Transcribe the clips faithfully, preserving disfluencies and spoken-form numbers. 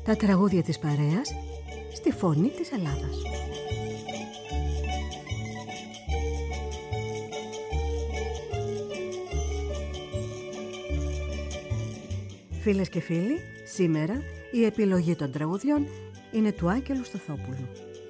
Τα τραγούδια της παρέας στη φωνή της Ελλάδας. Φίλες και φίλοι, σήμερα η επιλογή των τραγουδιών είναι του Άγγελου Σταθόπουλου.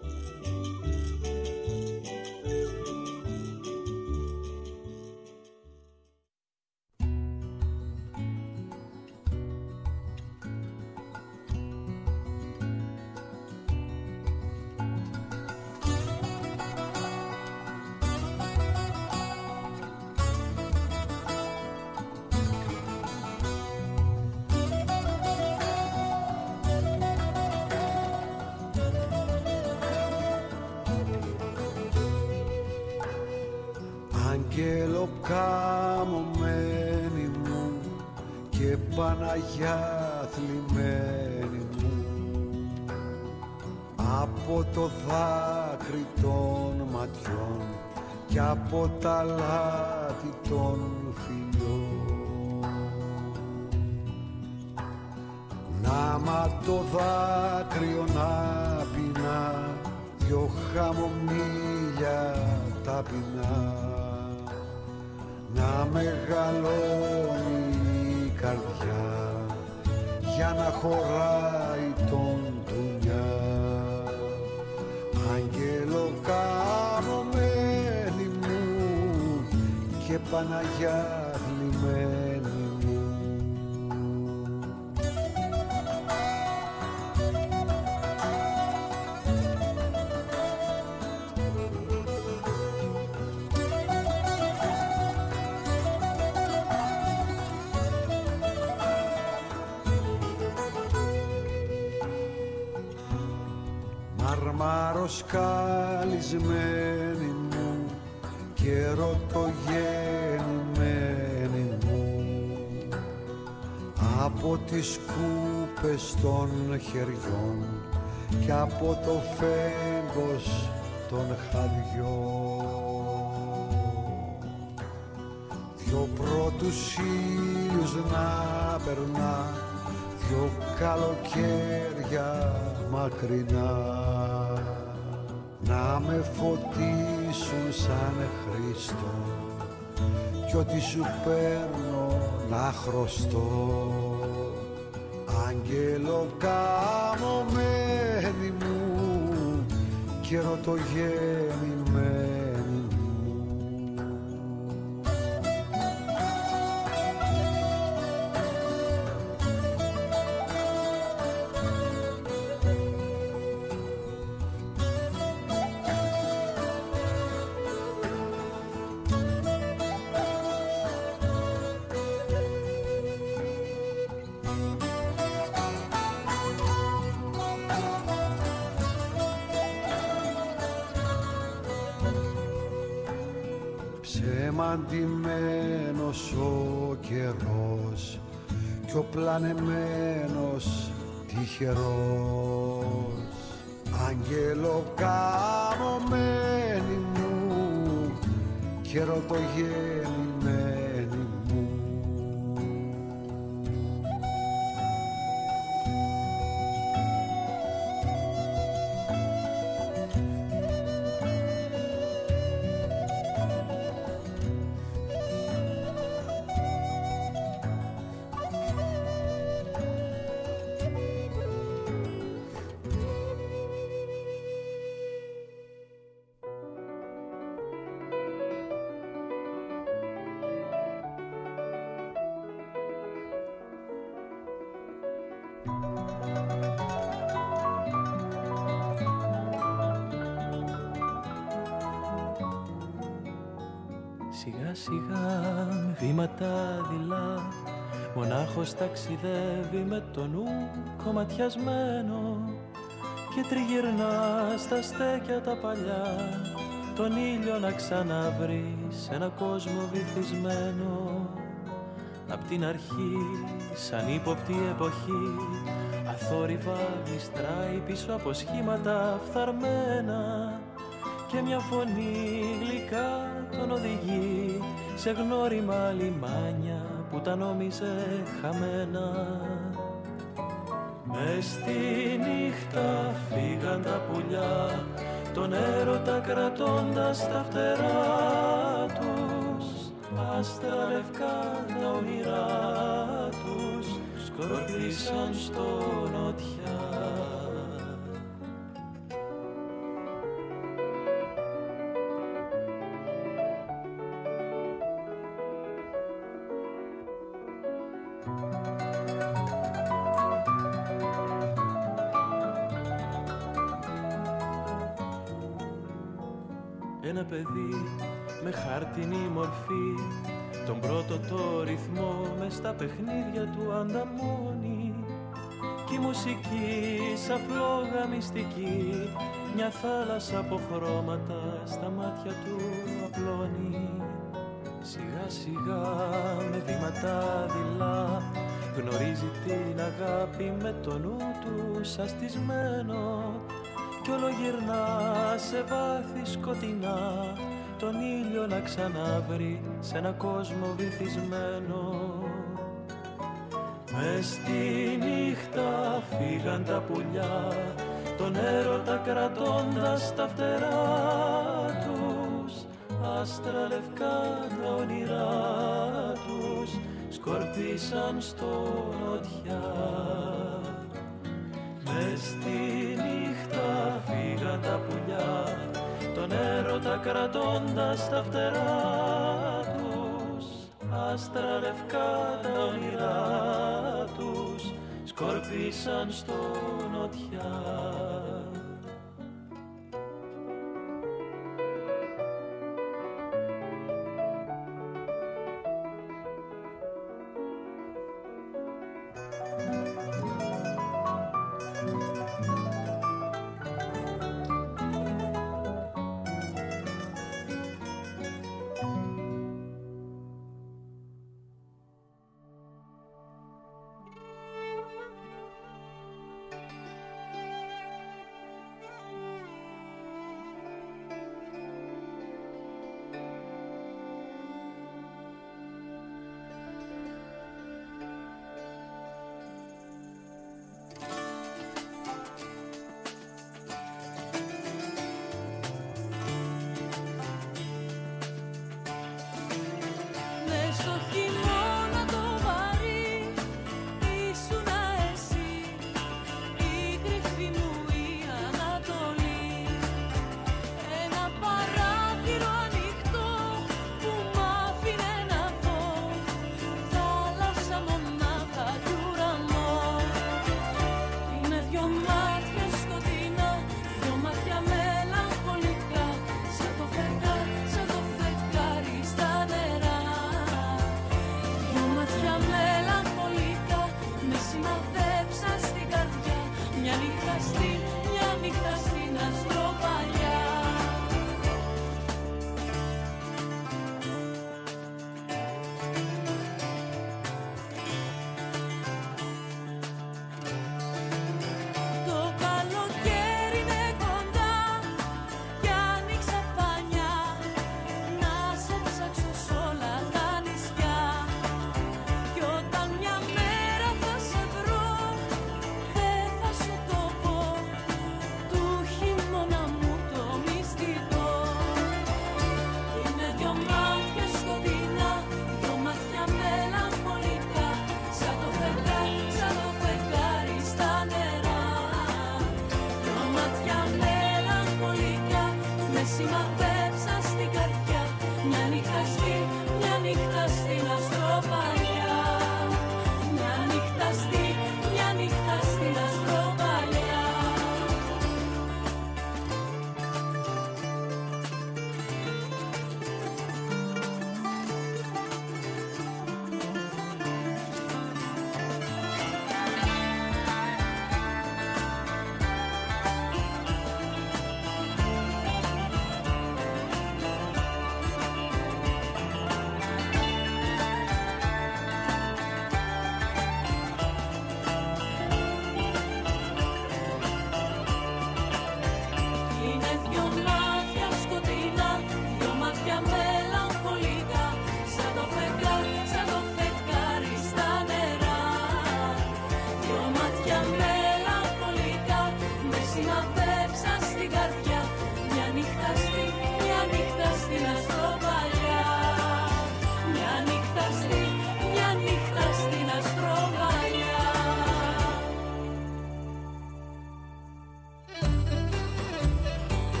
Μαρμαροσκαλισμένη μου και ρωτογεννημένη μου, από τις κούπες των χεριών και από το φέγγος των χαδιών, δυο πρώτους ήλιους να περνά, δυο καλοκαίρια μακρινά, να με φωτίσουν σαν Χριστό κι ό,τι σου παίρνω να χρωστώ. Άγγελο καμωμένη μου και ρωτογεννημένη μου, ψεμαντημένος ο καιρός κι ο πλανεμένος τυχερός. Άγγελο καμωμένη μου και ρωτογεννημένη μου, σιγά σιγά με βήματα δειλά, μονάχος ταξιδεύει με το νου κομματιασμένο και τριγυρνά στα στέκια τα παλιά, τον ήλιο να ξαναβρει σε ένα κόσμο βυθισμένο. Απ' την αρχή, σαν ύποπτη εποχή, αθόρυβα γλιστράει πίσω από σχήματα φθαρμένα και μια φωνή γλυκά τον οδηγεί σε γνώριμα λιμάνια που τα νόμιζε χαμένα. Μες στη νύχτα φύγαν τα πουλιά, τον έρωτα κρατώντας τα φτερά τους. Άστρα λευκά τα όνειρά τους σκορπίσαν στο νοτιά. Ένα παιδί με χάρτινη μορφή, τον πρώτο το ρυθμό μες στα παιχνίδια του ανταμώνει. Κι η μουσική σαν φλόγα μυστική, μια θάλασσα από χρώματα στα μάτια του απλώνει. Σιγά σιγά με βήματα δειλά γνωρίζει την αγάπη με το νου του σαστισμένο. Κι όλο γυρνά σε βάθη σκοτεινά, τον ήλιο να ξαναβρει σε ένα κόσμο βυθισμένο. Μες στη νύχτα φύγαν τα πουλιά, τον έρωτα κρατώντας τα φτερά τους. Άστρα λευκά τα όνειρά τους σκορπίσαν στο νοτιά. Μες στη νύχτα φύγαν τα πουλιά, τον έρωτα κρατώντας τα φτερά τους. Άστρα λευκά τα όνειρά τους σκορπίσαν στο νοτιά. Μου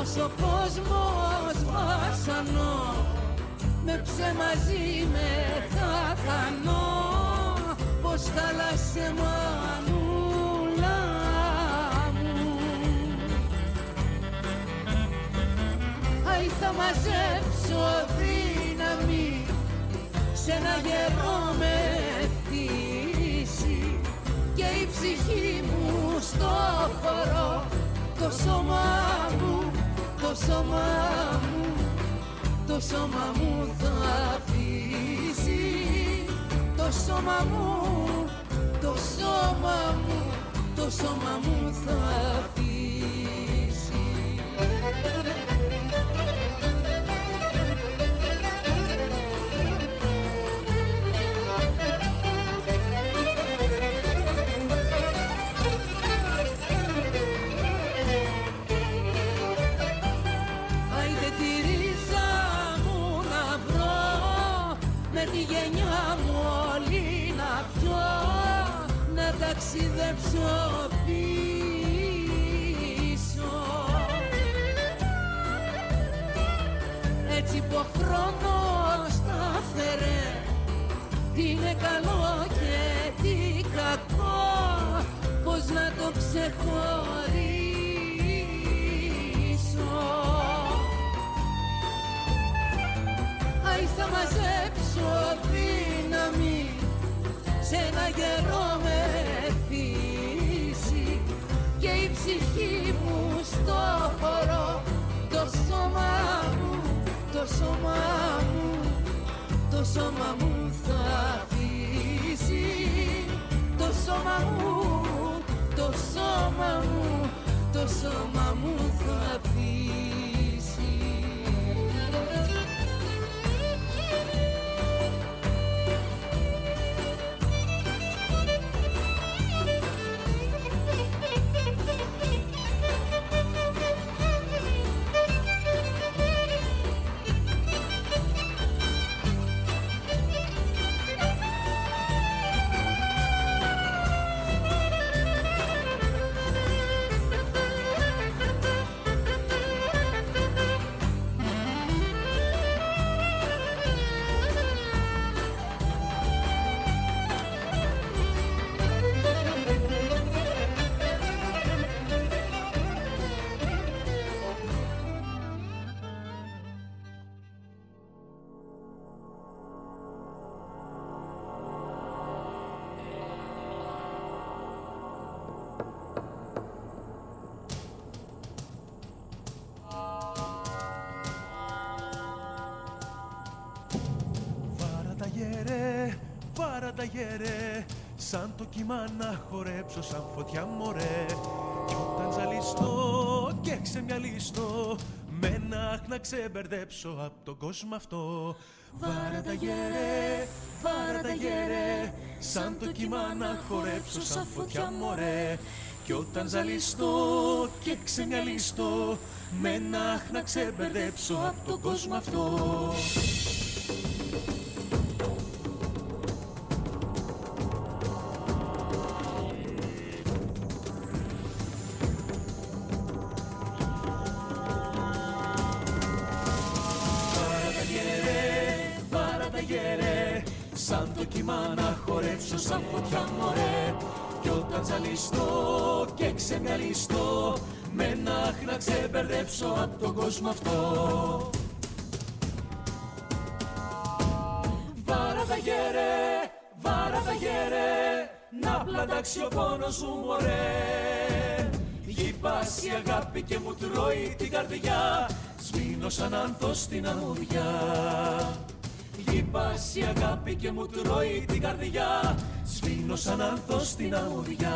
ο κόσμος βασανό, με ψεμαζί με χαχανό, πως χάλασε μανούλα μου. Αϊ θα μαζέψω δύναμη σε ένα γερό μεθύσι και η ψυχή μου στο χώρο, το σώμα μου, το σώμα μου, το σώμα μου θα αφήσει, το σώμα μου, το σώμα μου, το σώμα μου θα αφήσει. Ταξιδέψω πίσω, έτσι που ο χρόνος σταθερέ, τι είναι καλό και τι κακό, πως να το ξεχωρίσω. Αϊ θα μαζέψω δύναμη σε ένα γερό μεθύσι και η ψυχή μου στο χώρο, το σώμα μου, το σώμα μου, το σώμα μου θα αφήσει, το σώμα μου, το σώμα μου, το σώμα μου θα αφήσει. Σαν το κύμα να χορέψω σαν φωτιά μωρέ, κι όταν ζαλιστώ και ξεμυαλιστώ, με ένα αχ να ξεμπερδέψω απ' τον κόσμο αυτό. Βάρα τα γερέ, βάρα τα γερέ, σαν το κύμα να χορέψω σαν φωτιά μωρέ, κι όταν ζαλιστώ και ξεμυαλιστώ, με ένα αχ να ξεμπερδέψω απ' τον κόσμο αυτό. Σαν το κύμα να χορέψω σαν φωτιά μωρέ, κι όταν ζαλιστώ και ξεμυαλιστώ, με ένα αχ να ξεμπερδέψω απ' τον κόσμο αυτό. Βάρα τα γερέ, βάρα τα γερέ, να πλαντάξει ο πόνος σου μωρέ. Γη πας η αγάπη και μου τρώει την καρδιά, σβήνω σαν άνθος στην αμμουδιά. Γη πας η αγάπη και μου τρώει την καρδιά, σβήνω σαν άνθος στην αμμουδιά.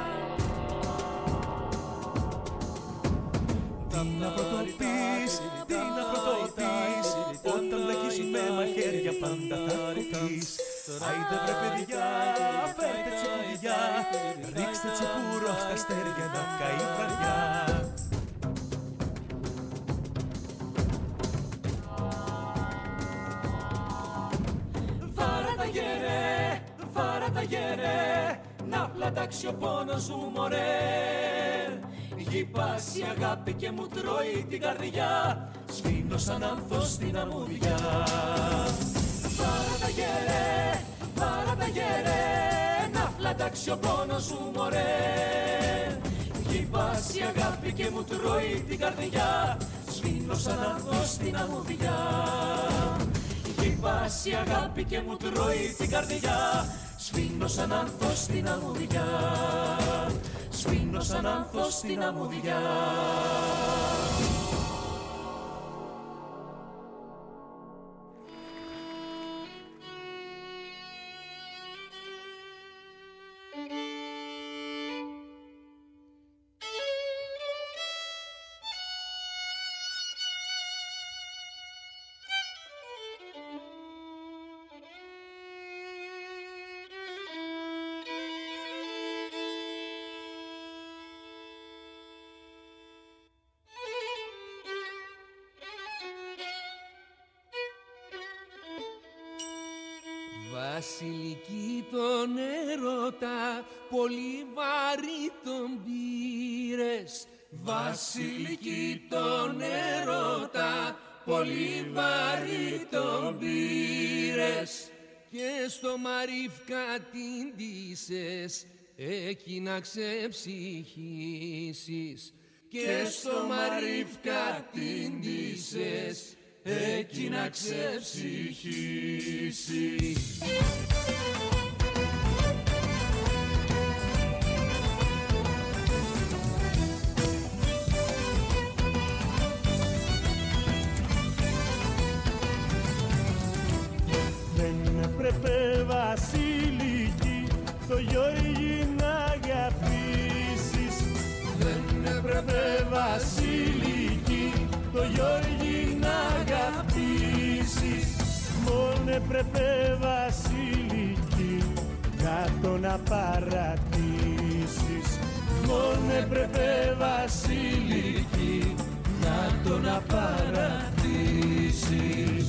Τι να πρωτοπείς, Άιντε βρε παιδιά, φέρτε τσιπουδιά, ρίξτε τσιπούρο στα αστέρια να καεί η βραδιά. Βάρα τα γερέ, βάρα τα γερέ, να πλατάξει ο πόνος μου μωρέ. Γη πάση η αγάπη και μου τρώει την καρδιά, σβήνω σαν άνθος στην αμμουδιά. Βάρα τα γερέ, βάρα τα γερέ, να πλατάξει ο πόνος μου μωρέ. Γη πάση η αγάπη και μου τρώει την καρδιά, σβήνω σαν άνθος στην αμμουδιά. Γη πάση η αγάπη και μου τρώει την καρδιά, σβήνω σαν άνθος στην αμμουδιά. Σβήνω σαν άνθος στην αμμουδιά. Βασιλική τον έρωτα, πολύ βαρύ τον πήρες. Βασιλική τον έρωτα, πολύ βαρύ τον πήρες. Και στο Μαρίφκα την ντύσες, εκεί να ξεψυχήσεις. Και στο Μαρίφκα την ντύσες, εκεί να ξεψυχήσεις. Δεν έπρεπε Βασιλική το Γιώργη να αγαπήσεις. Δεν έπρεπε Βασιλική το Γιώργη να αγαπήσεις. Μόνο έπρεπε Βασιλική κάτω να παρατήσεις. Μόνο έπρεπε Βασιλική κάτω να παρατήσεις.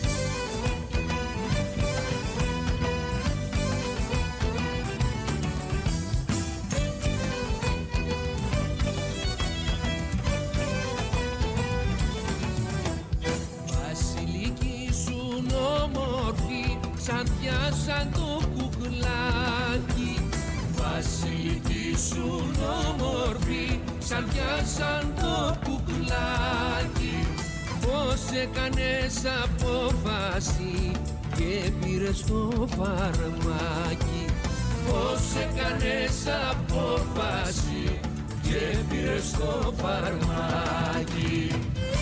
Σαν πιάσαν το κουκλάκι. Βασιλική σου όμορφη, σαν πιάσαν το κουκλάκι. Πώς έκανες απόφαση και πήρες το φαρμάκι. Πώς έκανες απόφαση και πήρες το φαρμάκι.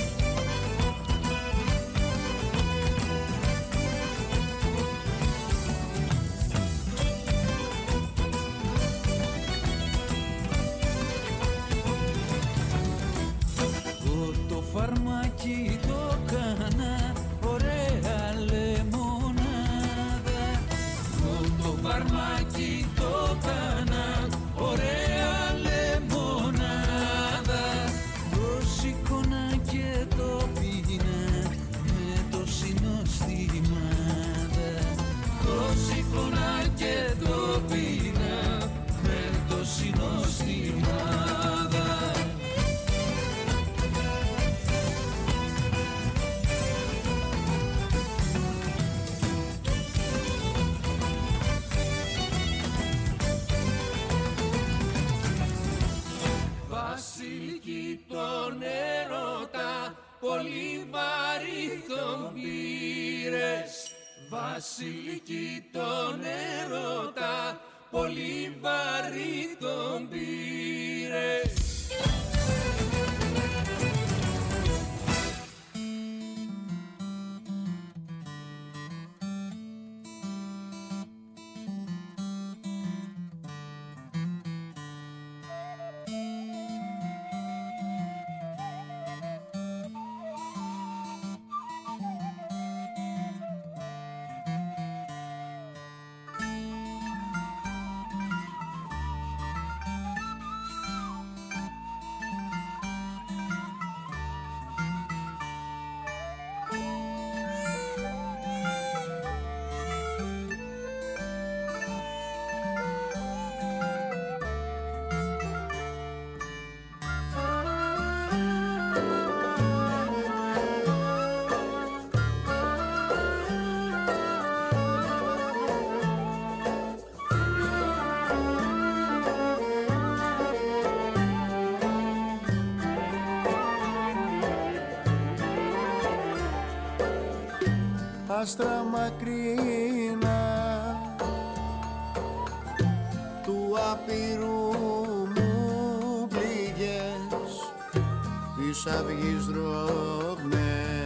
Φαρμάκι το κάνα, ωραία λεμονάδα. Το φαρμάκι το κάνα, ωραία λεμονάδα. Το σηκώνα και το πίνα με το συνοστιμάδα. Το σηκώνα και το πίνα με το συνοστιμάδα. Βασιλική τον έρωτα, πολύ βαρύ τον πήρες. Βασιλική τον έρωτα, πολύ βαρύ τον πήρες. άστρα μακρινά του άπειρου μου πληγές της αυγής δρογμές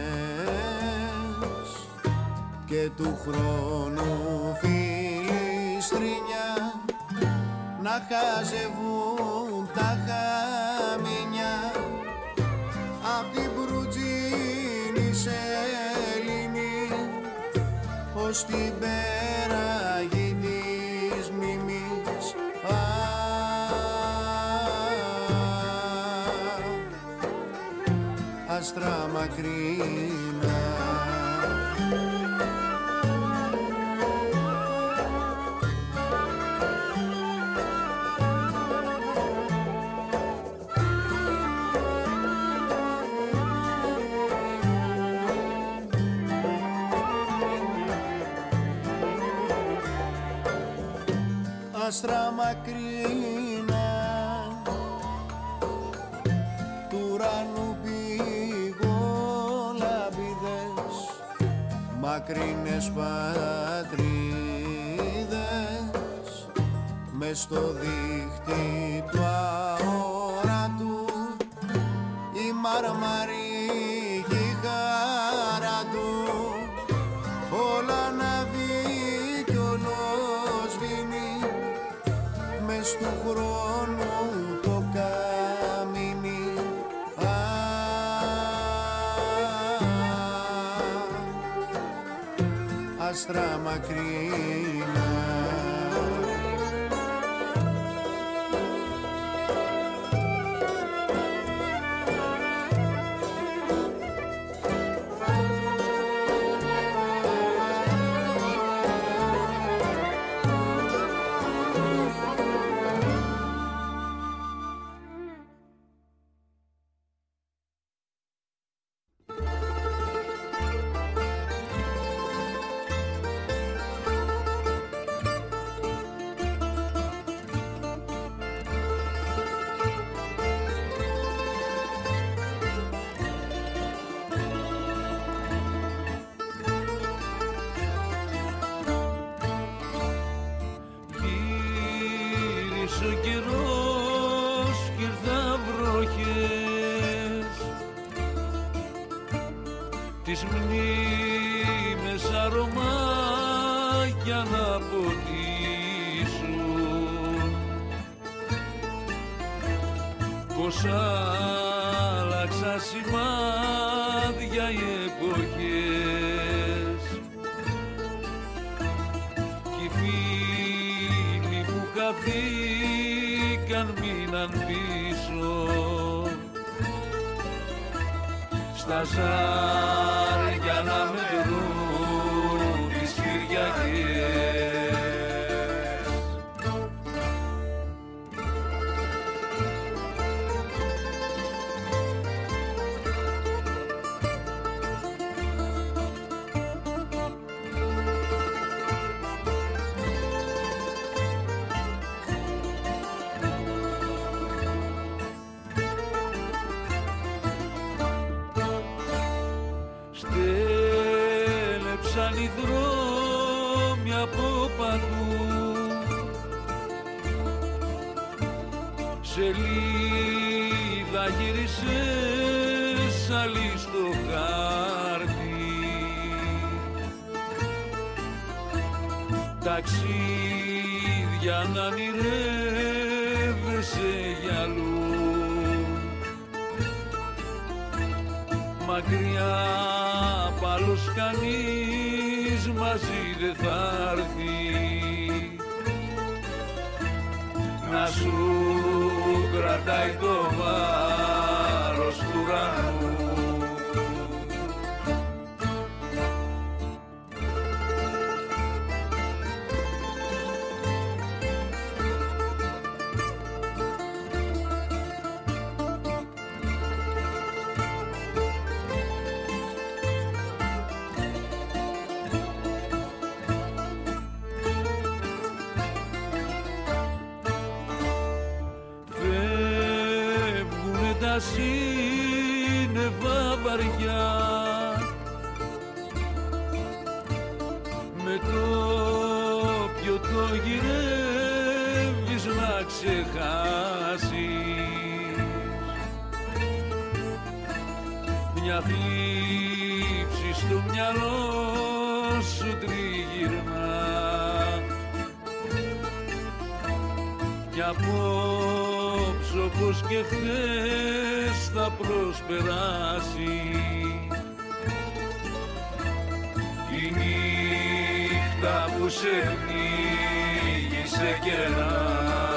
και του χρόνου φιλιστρινιά να χαζεύουν τα χαμινιά απ' την Μπρουτζίνη σελήνη ως την πέραγη της μνήμης. Α, άστρα μακρινά. Άστρα μακρινά του ουρανού πηγολαμπίδες, μακρινές πατρίδες μες στο δίχτυ του αόρατου η μαρμαρική χαρά του όλα να δει κι όλο σβήνει μες του χρόνου το καμίνι. Α, άστρα μακρινά. Τις μνήμες αρωμάκια να ποτίσουν, πως άλλαξα σημάδια οι εποχές κι οι φίλοι που χαθήκαν μείναν πίσω στα ζάρια να μετρούν τις Κυριακές. Στέλεψαν οι δρόμοι από παντού, σελίδα γύρισες άλλη στο χάρτη, ταξίδια να ονειρεύεσαι για αλλού, μακριά απ' άλλους κανείς μαζί δεν θα έρθει να σου κρατάει το βάρος του ουρανού. Τα σύννεφα βαριά ονειρεύεις να ξεχάσεις μια θλίψη στο μυαλό σου τριγυρνά κι απόψε όπως και χθες θα προσπεράσει η νύχτα που σε πνίγει σε κενά.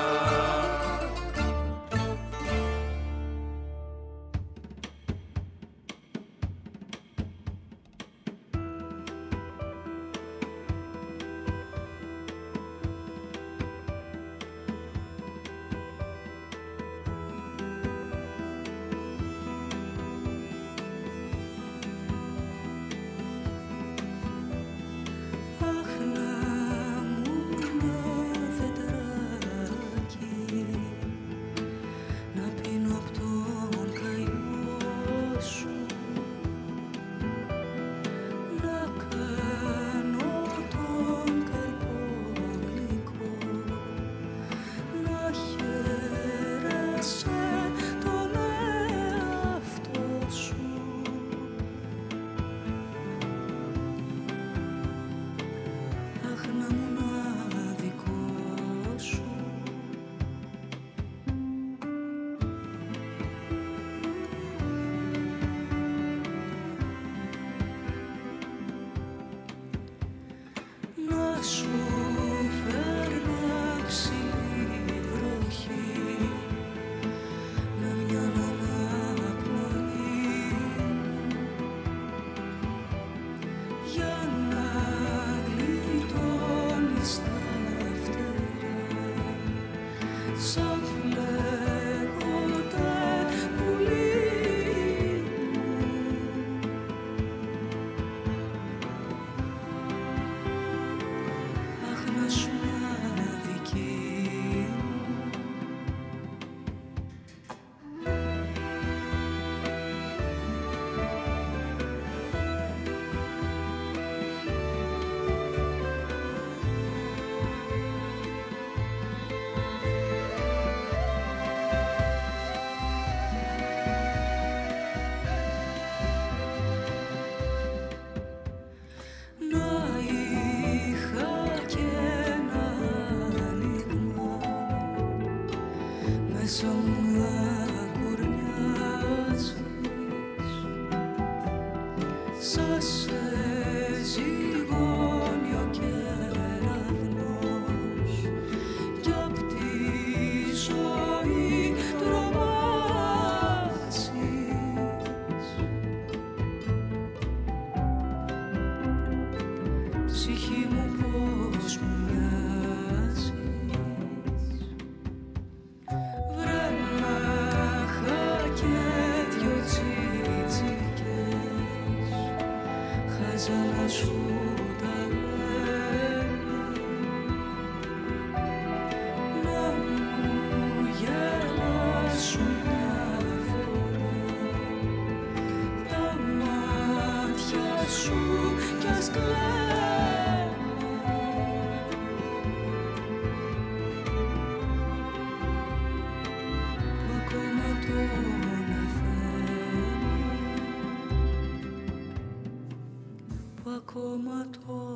Ακόμα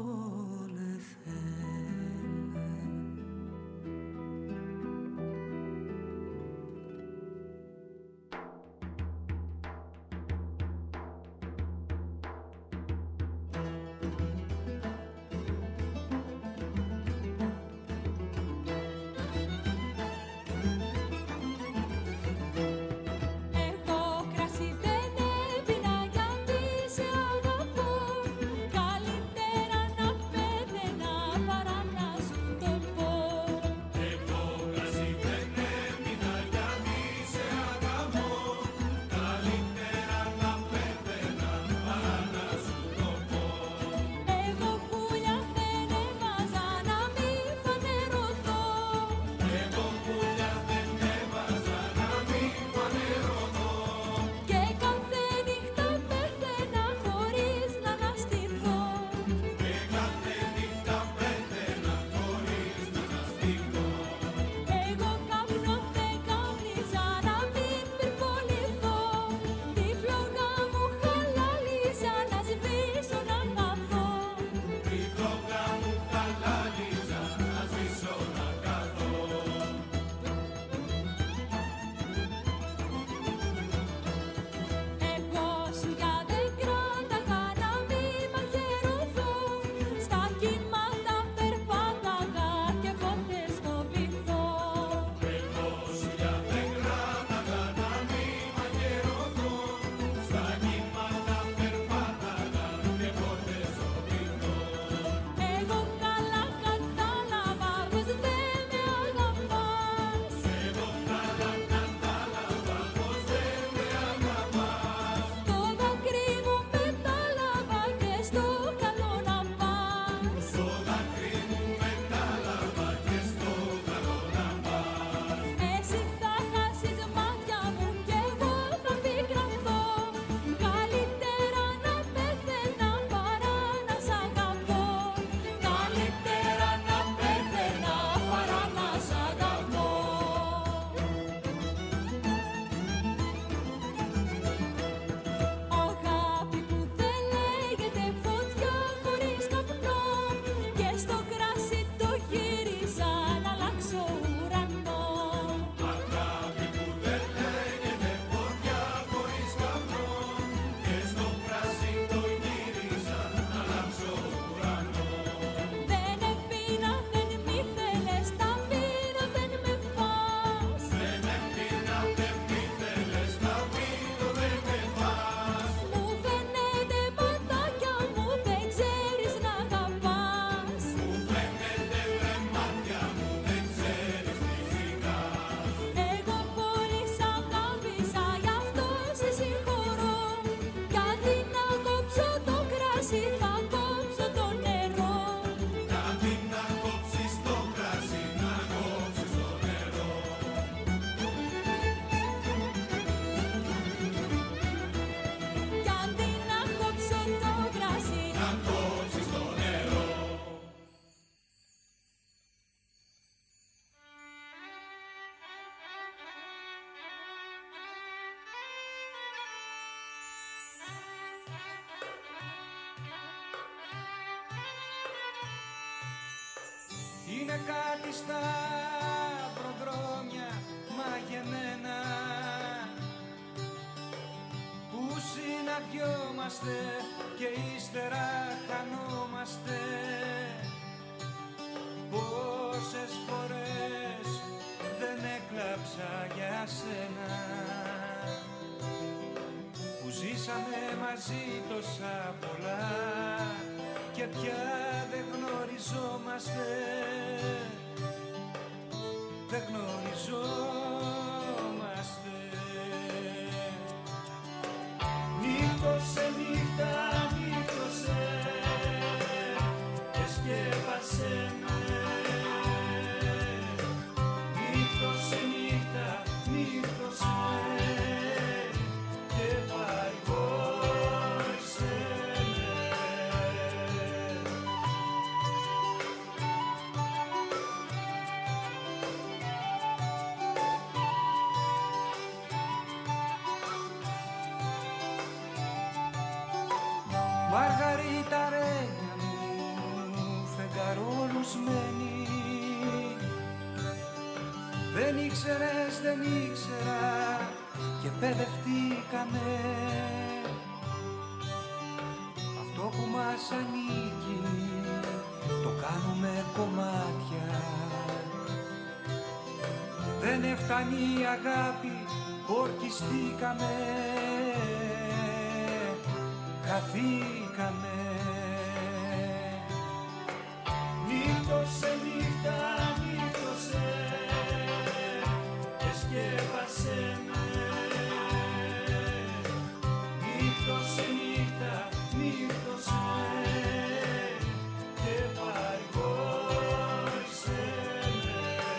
τον εθένε. Καλύτερα είναι κάτι στα προδρόμια μαγεμένα που συναντιόμαστε και ύστερα χανόμαστε. Πόσες φορές δεν έκλαψα για σένα που ζήσαμε μαζί τόσα πολλά και πια δεν γνωριζόμαστε, δεν γνωριζόμαστε. Νύχτωσε νύχτα, νύχτωσε και σκέπασε με. Νύχτωσε νύχτα, νύχτωσε και παρηγόρησε με. Μαργαρίτα ρένια μου, φεγγαρόλουσμένη. Δεν ήξερες, δεν ήξερα και παιδευτήκαμε. Αυτό που μας ανήκει το κάνουμε κομμάτια. Δεν έφτανε η αγάπη, ορκιστήκαμε, χαθήκαμε. Νύχτωσε νύχτα, νύχτωσε και σκέπασε με. Νύχτωσε νύχτα, νύχτωσε και παρηγόρησε με.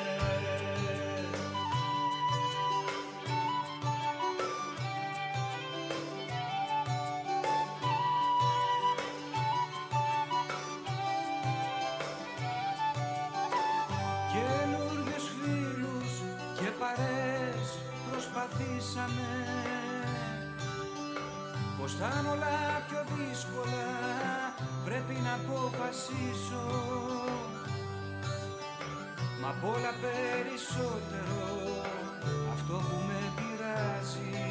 Καινούριους φίλους και παρέες προσπαθήσαμε. Πως θα είναι όλα πιο δύσκολα, πρέπει να αποφασίσω. Μα απ' όλα περισσότερο αυτό που με πειράζει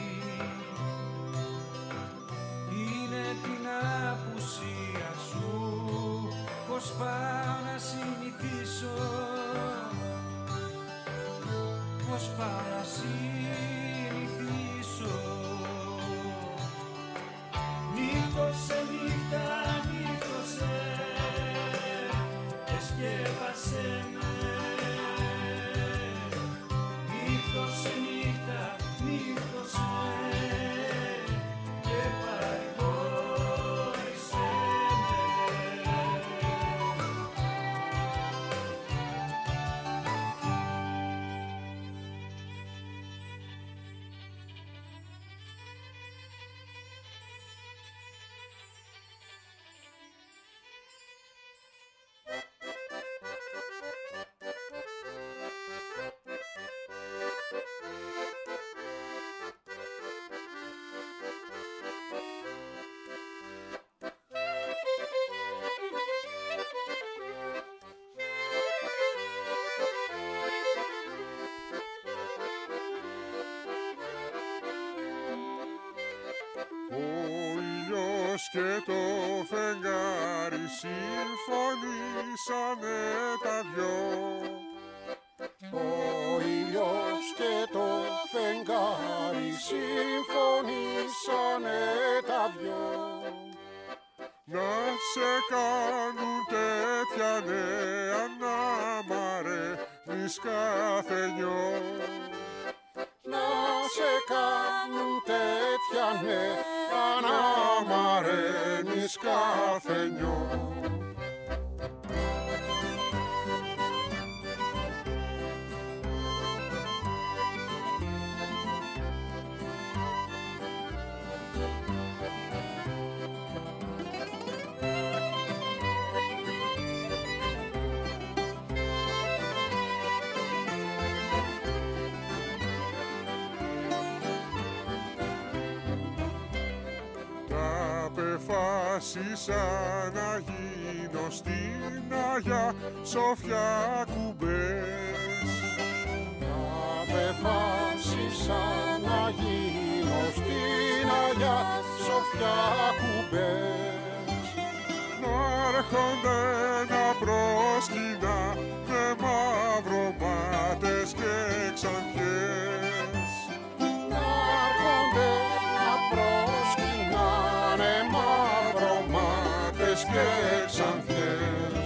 είναι την απουσία σου. Πως πάω να συνηθίσω, πως πάω να συνηθίσω. Νύχτωσε νύχτα, νύχτωσε και σκέπασε με. Νύχτωσε νύχτα, νύχτωσε και παρηγόρησε με. Και το φεγγάρι συμφωνήσανε τα δυο. Ο ήλιος και το φεγγάρι συμφωνήσανε τα δυο. Να σε κάνουν τέτοια νέα να μ' αρέσεις καθενιό. Να σε κάνουν τέτοια νέα να μ' αρέσεις καθενιό. Απεφάσισα να γίνω γίνω στην Αγιά Σοφιά κουμπές. Να με φάσισαν να γίνω στην Αγιά Σοφιά κουμπές. Να έρχονται να προσκυνά με μαυρομάτες και ξανθιές. Να έρχονται να προσκυνάνε μαυρομάτες και ξανθιές.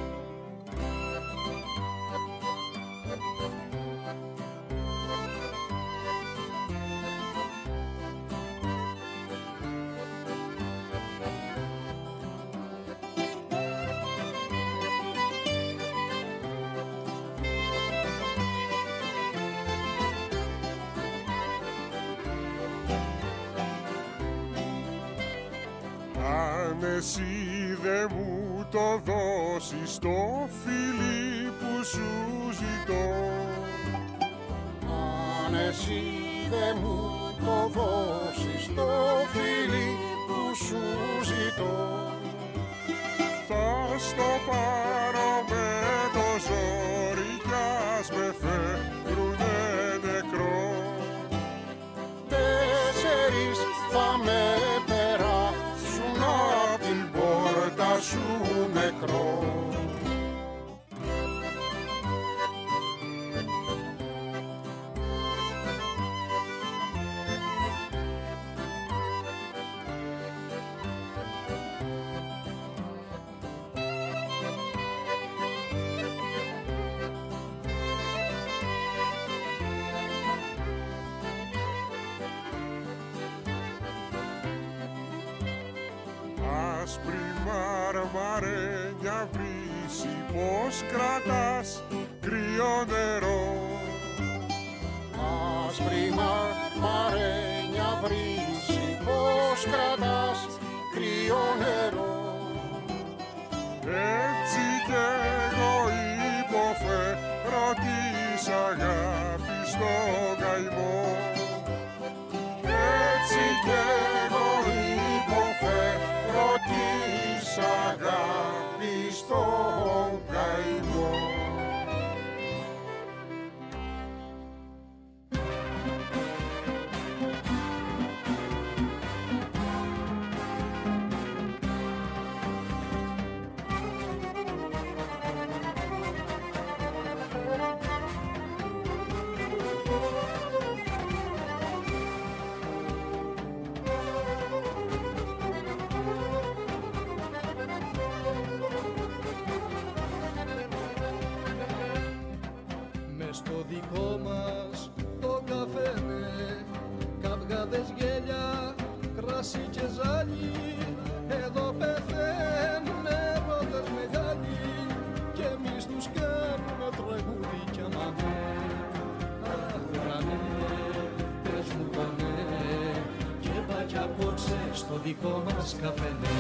Αν εσύ δε μου το δώσεις το φιλί που σου ζητώ, αν εσύ δε μου το δώσεις το φιλί που σου ζητώ, θα στο πάρω με το ζόρι κι ας με φεύγουνε νεκρό. Τέσσερις θα με περάσουν απ' την πόρτα σου νεκρό. Άσπρη μαρμαρένια βρύση, πως κρατάς κρύο νερό. Άσπρη μαρμαρένια βρύση, πως κρατάς κρύο νερό. Έτσι κι εγώ υποφέρω της αγάπης στον καημό. Έτσι κι εγώ υποφέρω της αγάπης στον καημό. Στο δικό μας το καφένε, καυγάδες, γέλια, κρασί και ζάλι. Εδώ πεθαίνουν έρωτες μεγάλοι κι εμείς τους κάνουμε τραγούδια μαμέ. Αχ, ουρανέ, πες μου πονέ και πάει κι απόψε στο δικό μας καφένε.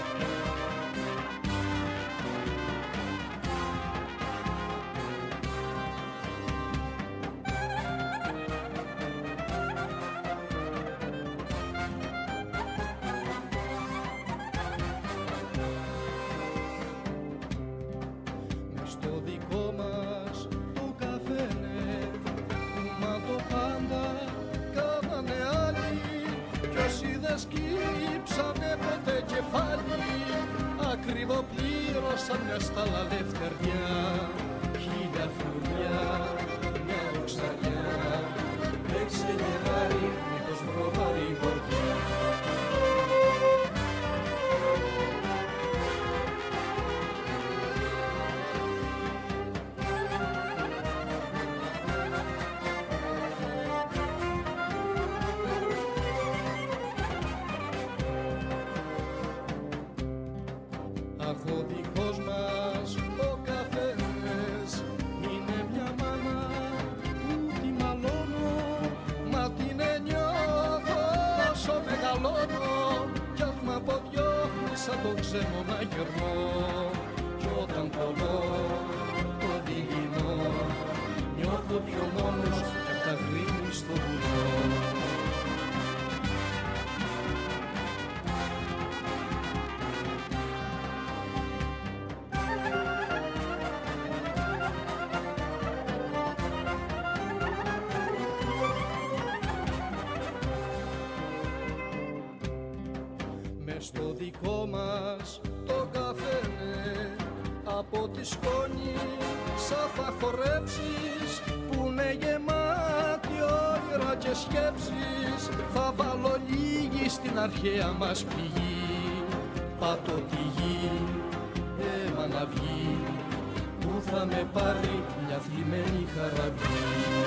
Ακριβοπλήρωσαν μια στάλα λευτεριά, χίλια φλουριά, μια οξαριά. Παίξε γεράρι, μήπως βρω παρηγοριά. Αχ, ο δικός μας ο καφένες είναι μια μάνα που τη μαλώνω, μα την ένιωθω όσο μεγαλώνω κι ας μ' αποδιώχνει σαν το ξένο να γερνώ. Κι όταν πονώ το δειλινό νιώθω πιο μόνος κι απ' τα γρήμη στο βουνό. μες στο δικό μας το καφέ. Από τη σκόνη σαν θα χορέψεις που είναι γεμάτη όνειρα και σκέψεις. Θα βάλω λίγη στην αρχαία μας πηγή, πάτω τη γη, αίμα να βγει, που θα με πάρει μια θλιμμένη χαραβή.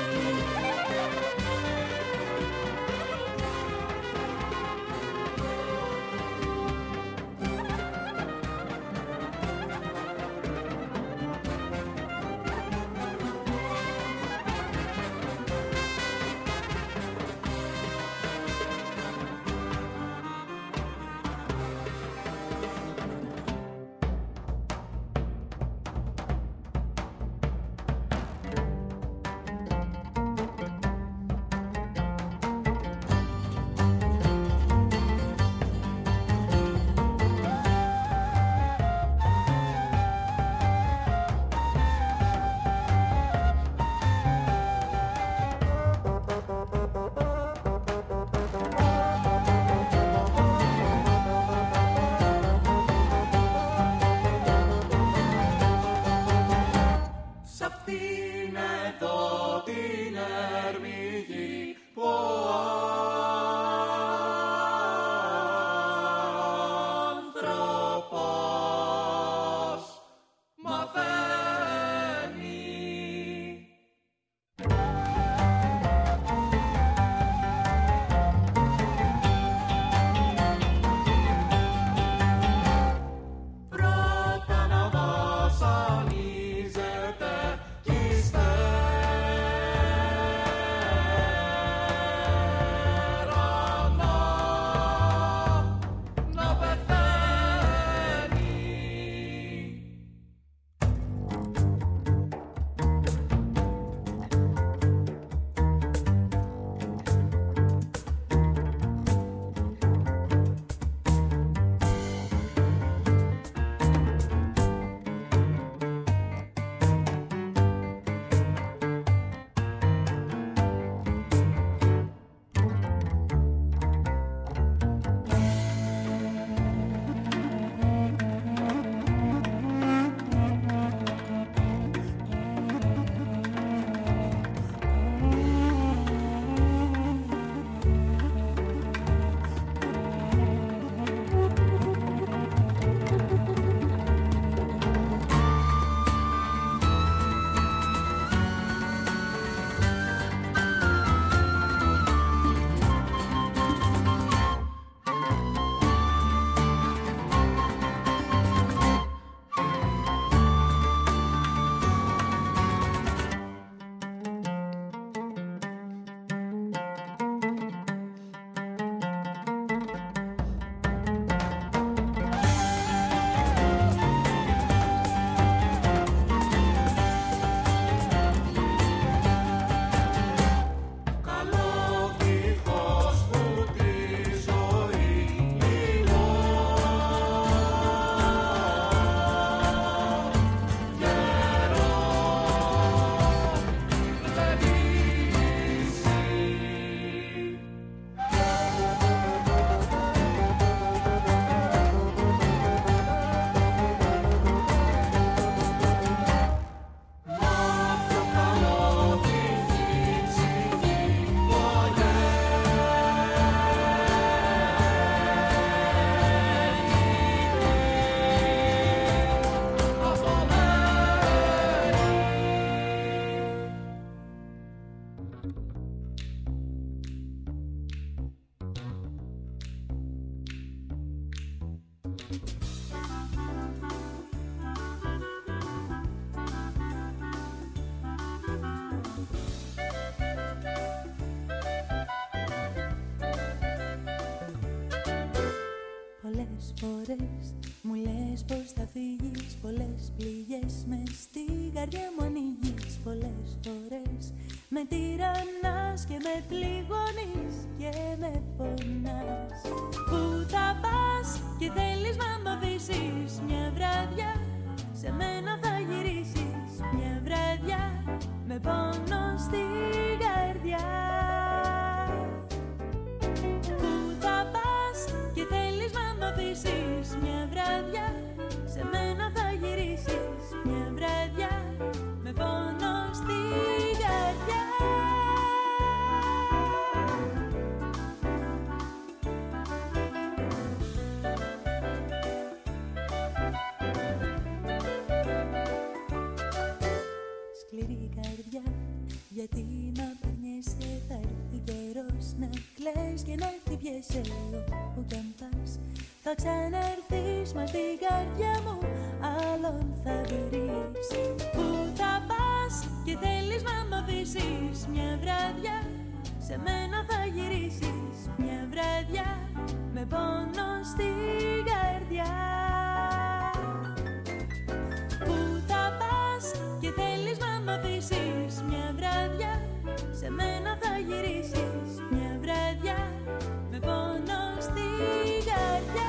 φορές μου λες πως θα φύγεις, πολλές πληγές μες στην καρδιά μου ανοίγεις. Πολλές φορές με τυραννάς και με πληγώνεις και με πονάς. Πού θα πας και θέλεις να μ' αφήσεις, μια βράδια σε μένα θα γυρίσεις. Μια βράδια με πόνο στην καρδιά. Πού θα πας και θέλεις να μ' αφήσεις, μικρή καρδιά. Γιατί μ' απαρνιέσαι, θα έρθει καιρός να κλαις και να χτυπιέσαι όπου κι αν πας. Θα ξαναρθείς μα στην καρδιά μου, άλλον θα βρεις. Πού θα πας και θέλεις να μ' αφήσεις μια βράδια, σε μένα θα γυρίσεις μια βράδια με πόνο στην καρδιά. Πού θα πας και θέλεις να μ' αφήσεις μια βράδια, σε μένα θα γυρίσεις μια βράδια με πόνο στην καρδιά.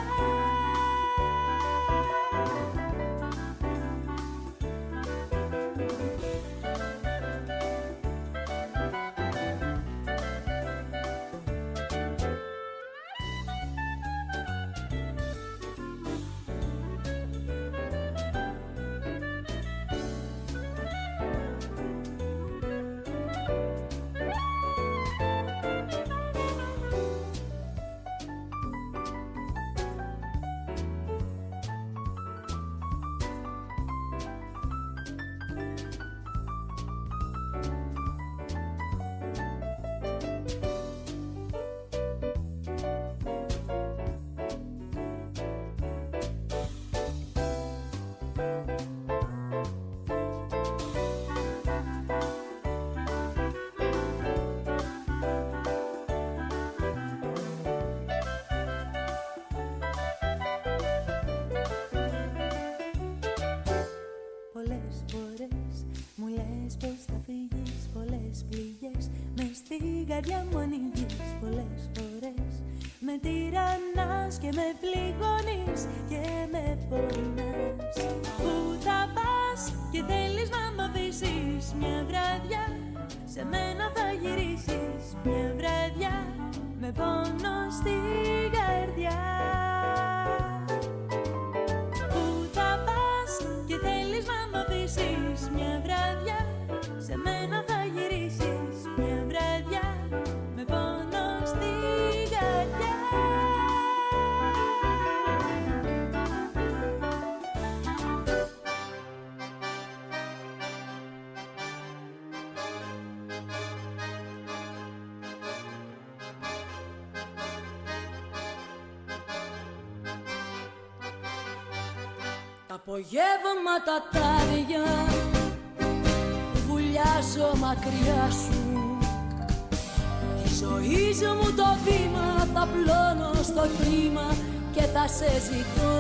Καρδιά μου ανοίγεις πολλές φορές, με τυραννάς και με πληγώνεις και με πονάς. Πού θα πας και θέλεις να μ' αφήσεις μια βράδια, σε μένα θα γυρίσεις μια βράδια με πόνο στην καρδιά. Πού θα πας και θέλεις να μ' αφήσεις μια βράδια, σε μένα θα γυρίσεις μια βράδια με πόνο στην καρδιά. Τα απογεύματα τα άδεια βουλιάζω μακριά σου. Τη ζωής μου το βήμα θα πλώνω στο κύμα και θα σε ζητώ.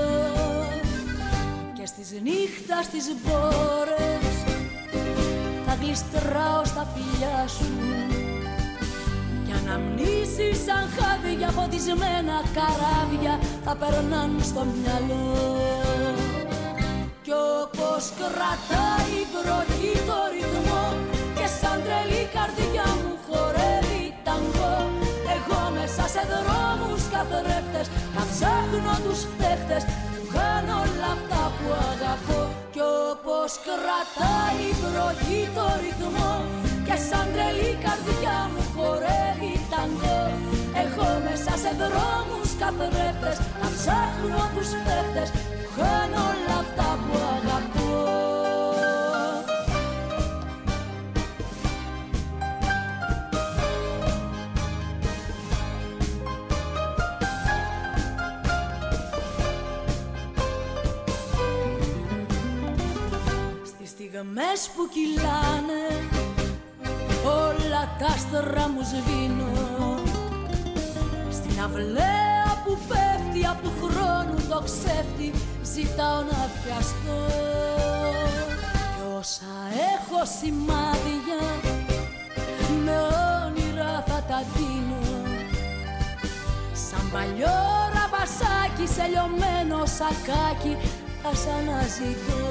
Και στις νύχτας τις μπόρες θα γλιστράω στα φιλιά σου. Κι αναμνήσεις σαν χάδια φωτισμένα καράβια θα περνάν στο μυαλό. Κι όπως κρατάει η βροχή το ρυθμό και σαν τρελή καρδιά μου χορεύει ταγκό, εγώ μέσα σε δρόμους καθρέφτες να ψάχνω τους φταίχτες που κάνω όλα αυτά που αγαπώ. Κι όπως κρατάει η βροχή το ρυθμό και σαν τρελή καρδιά μου χορεύει ταγκό, εγώ μέσα σε δρόμους καθρέφτες να ψάχνω τους φταίχτες που κάνω όλα αυτά που αγαπώ. Στις στιγμές που κυλάνε όλα τα άστρα μου σβήνω, στην αυλαία που πέφτει απ' του χρόνου το ξέφτη ζητάω να πιαστώ. Κι όσα έχω σημάδια με όνειρα θα τα δίνω, σαν παλιό ραμπασάκι σε λιωμένο σακάκι θα σ' αναζητώ.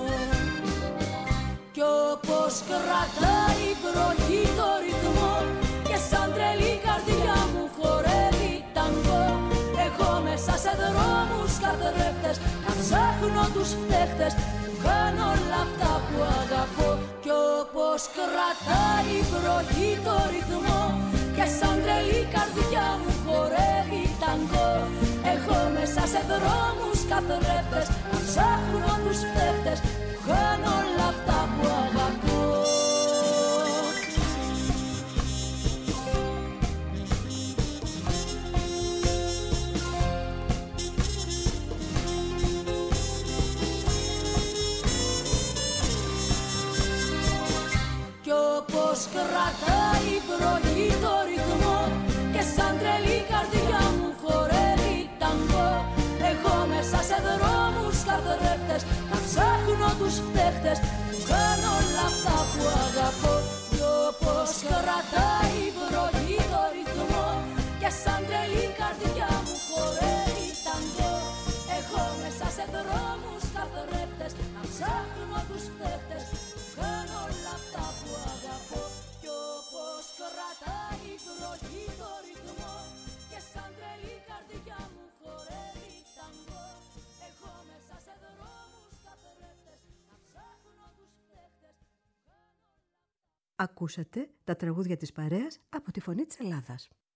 Κι όπως κρατάει η βροχή το ρυθμό και σαν τρελή καρδιά μου χορεύει ταγκό, εγώ μέσα σε δρόμους καθρέφτες να ψάχνω τους φταίχτες που κάνω όλα αυτά που αγαπώ. Κι όπως κρατάει η βροχή το ρυθμό και σαν τρελή καρδιά μου χορεύει ταγκό, εγώ μέσα σε δρόμους καθρέφτες να ψάχνω τους φταίχτες που κάνω όλα αυτά που αγαπώ. κρατάει η βροχή το ρυθμό και σαν τρελή καρδιά μου χορεύει ταγκό. Εγώ μέσα σε δρόμους καθρέφτες θα ψάχνω τους φταίχτες που κάνω όλα αυτά που αγαπώ. Κι όπως κρατάει η βροχή το ρυθμό και σαν τρελή καρδιά μου χορεύει ταγκό. Εγώ μέσα σε δρόμους καθρέφτες θα ψάχνω τους φταίχτες που κάνω όλα αυτά που αγαπώ. Κι όπως κρατάει η βροχή το ρυθμό και σαν τρελή καρδιά μου χορεύει ταγκό. Εγώ μέσα σε δρόμους καθρέφτες θα ψάχνω τους φταίχτες. Ακούσατε τα τραγούδια της παρέας από τη Φωνή της Ελλάδας.